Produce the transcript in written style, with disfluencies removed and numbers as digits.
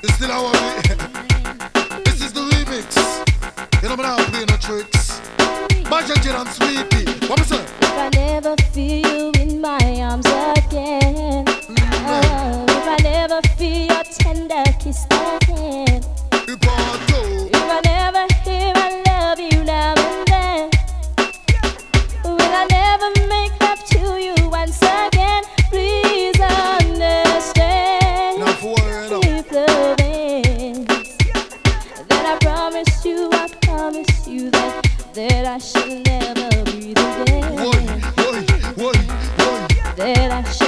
It's still our way. This is the remix. You know me now playing no tricks. Magic and Sweetie. What me say? If I never feel you in my arms again, oh, if I never feel your tender kiss again, if I never hear I love you now and then, will I never make love to you once again? Please understand. If love ends, then I promise you that I shall never breathe again. That I